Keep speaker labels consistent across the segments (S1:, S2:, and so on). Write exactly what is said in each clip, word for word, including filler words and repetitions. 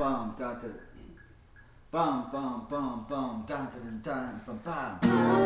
S1: bum da da bum bum bum bum da da da bum bum.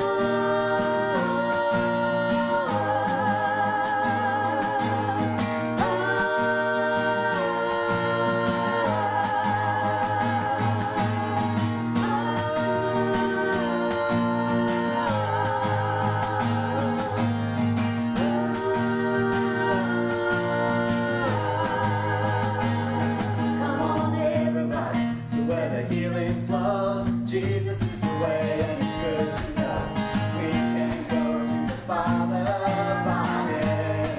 S2: Jesus is the way, and it's good to know we can go to the Father by Him.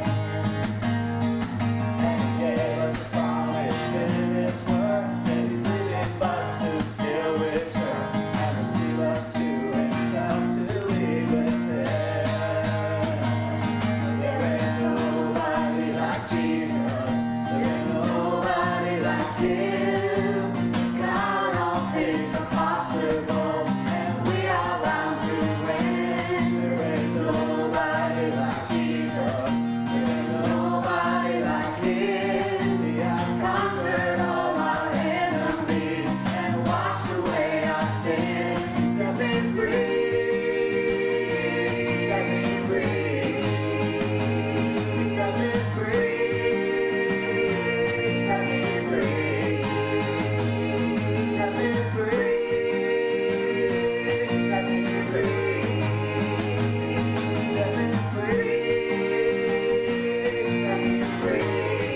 S2: And He gave us a promise in His word. He said He's leaving, but soon He'll return and receive us to Himself to be with Him. There ain't nobody like Jesus. There ain't nobody like Him. God, all things are possible, and we are bound to win. There ain't nobody like Jesus. There ain't nobody like Him. He has conquered all our enemies and washed away our sins. Set me free. Set me free. Set me free. Set me free. Set me free. Set me free. Set me free. Set me free.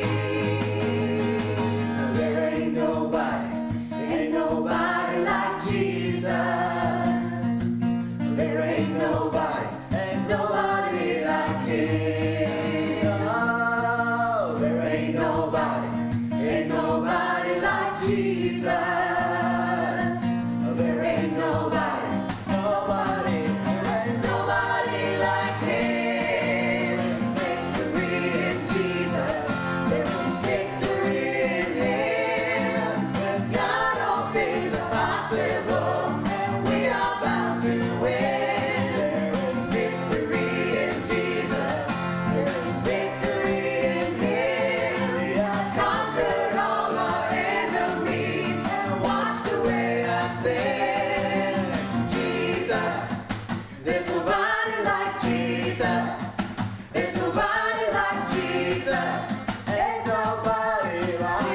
S2: There ain't nobody, ain't nobody like Jesus. There ain't nobody, ain't nobody like Him. Oh, there ain't nobody, ain't nobody like Jesus. There ain't nobody, nobody, there ain't nobody like Him. Victory in Jesus. There is victory in Him. With God all things are possible, and we are bound to win. There is victory in Jesus. There is victory in Him. He has conquered all our enemies and washed away our sin. Jesus, there's nobody like Jesus. There's nobody like Jesus. Ain't nobody like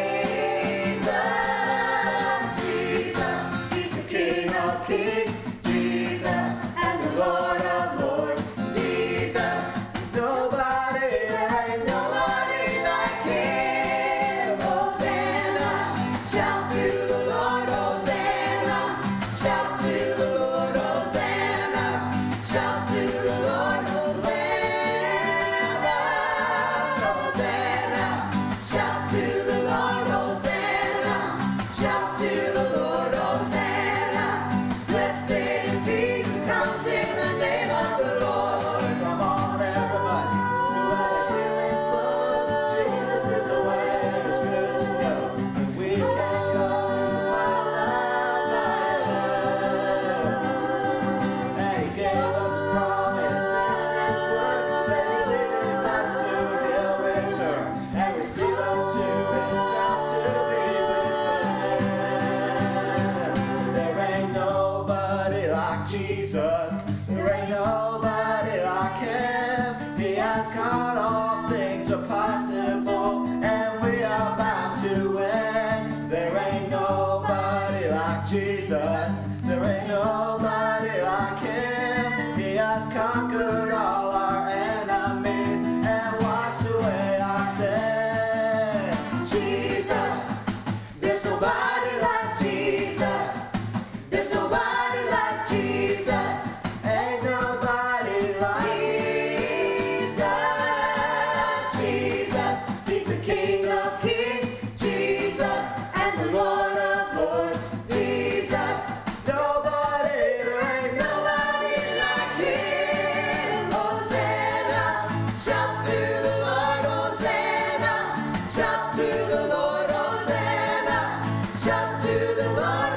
S2: Jesus. Jesus, He's the King of Kings. Jesus, and the Lord of Lords. Jesus, nobody, there ain't nobody like Him. Hosanna, shout to the Lord. Hosanna, shout to the Lord. Hosanna, shout to the Lord. Hosanna, Hosanna, shout to the Lord. Hosanna, shout to the Lord. Hosanna, blessed is He who comes in the name of the Lord. Come on, everybody, to where the healing flows. Jesus is the way, it's good to go, and we can go to Father by Him. And He gave us a promise in His word. Said He's leaving, but soon He'll return and receive us to Himself to be with Him. There ain't nobody like Jesus. There ain't nobody like Him. He has got all things are possible, and we are bound to win. There ain't nobody like Jesus. There ain't nobody like Him. He has conquered all our enemies and washed away our sin. Jesus, there's nobody like Jesus. There's nobody like Jesus. Ain't nobody like Jesus. Jesus, He's the King of Kings. Jesus, and the Lord of Lords. Jesus, nobody, there ain't nobody like Him. Hosanna, shout to the Lord. Hosanna, shout to the Lord. Hosanna, shout to the Lord.